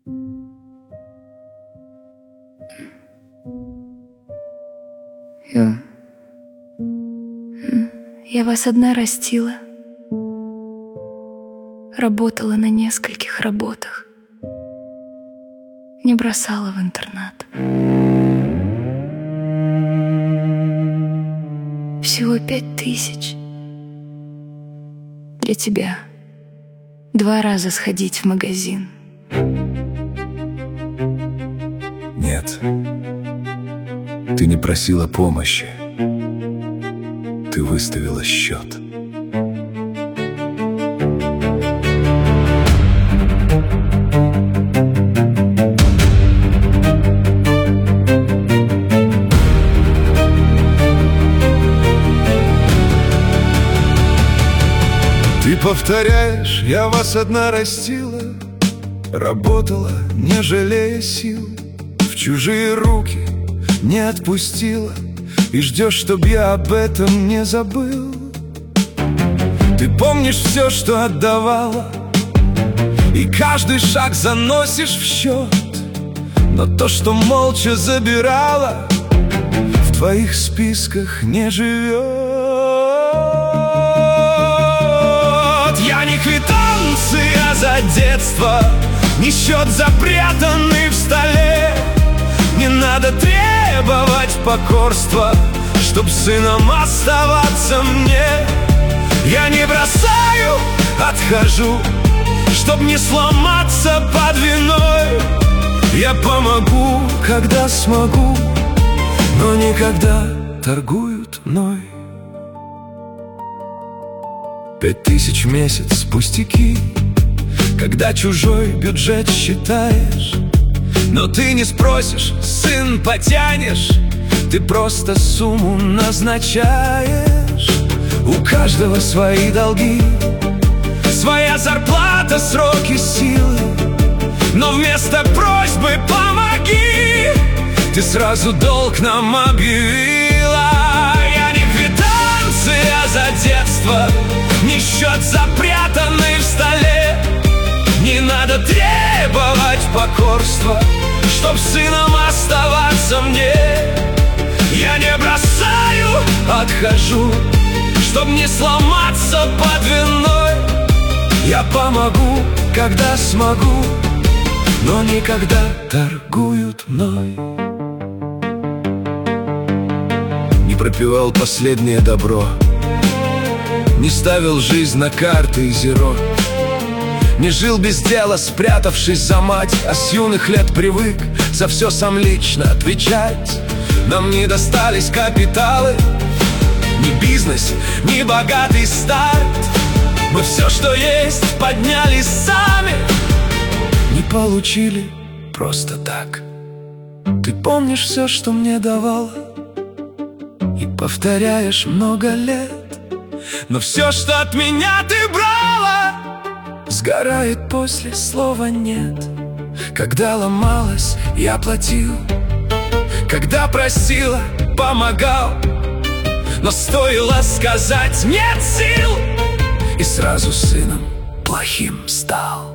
Я вас одна растила, работала на нескольких работах, не бросала в интернат. Всего 5000 для тебя. 2 раза сходить в магазин. Нет, ты не просила помощи. Ты выставила счет. Ты повторяешь, я вас одна растила, работала, не жалея сил, в чужие руки не отпустила, и ждешь, чтоб я об этом не забыл. Ты помнишь все, что отдавала, и каждый шаг заносишь в счет, но то, что молча забирала, в твоих списках не живет. Я не квитанция за детство, не счет, запрятанный в столе. Не надо требовать покорства, чтоб сыном оставаться мне. Я не бросаю, отхожу, чтоб не сломаться под виной. Я помогу, когда смогу, но никогда торгуют мной. 5000 в месяц пустяки, когда чужой бюджет считаешь. Но ты не спросишь, сын, потянешь, ты просто сумму назначаешь. У каждого свои долги, своя зарплата, сроки, силы, но вместо просьбы «помоги» ты сразу долг нам объявила. Я не квитанция за детство, не счет, запрятанный в столе. Не надо требовать покорства, чтоб сыном оставаться мне. Я не бросаю, отхожу, чтоб не сломаться под виной. Я помогу, когда смогу, но никогда торгуют мной. Не пропивал последнее добро, не ставил жизнь на карты и зеро. Не жил без дела, спрятавшись за мать, а с юных лет привык за все сам лично отвечать. Нам не достались капиталы, ни бизнес, ни богатый старт. Мы все, что есть, подняли сами, не получили просто так. Ты помнишь все, что мне давала, и повторяешь много лет, но все, что от меня ты брала, сгорает после слова «нет». Когда ломалась, я платил, когда просила, помогал, но стоило сказать «нет сил», и сразу сыном плохим стал.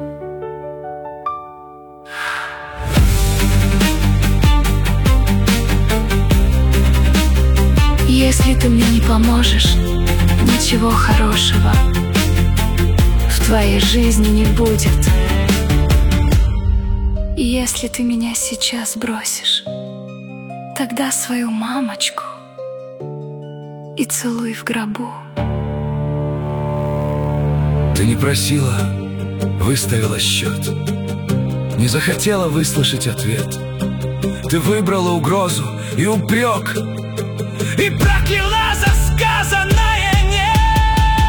Если ты мне не поможешь, ничего хорошего в твоей жизни не будет. И если ты меня сейчас бросишь, тогда свою мамочку и целуй в гробу. Ты не просила, выставила счет, не захотела выслушать ответ. Ты выбрала угрозу и упрек, и прокляла за сказанное «нет».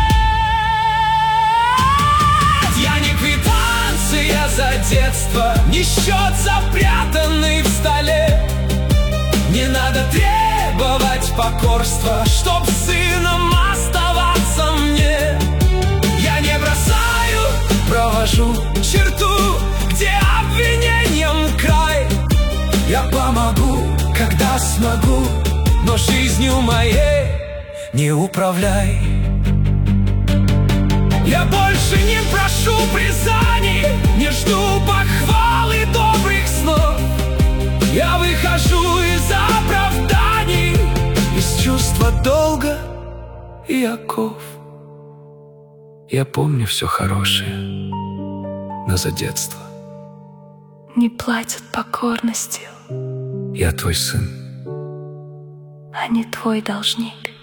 Я не квитанция за детство, не счет, запрятанный в столе. Не надо требовать покорства, чтоб сыном оставаться мне. Я не бросаю, провожу черту, где обвинением край. Я помогу, когда смогу, но жизнью моей не управляй. Я больше не прошу признаний, не жду похвалы. долго и оков. Я помню все хорошее, но за детство. Не платят покорностью, Я твой сын. а не твой должник.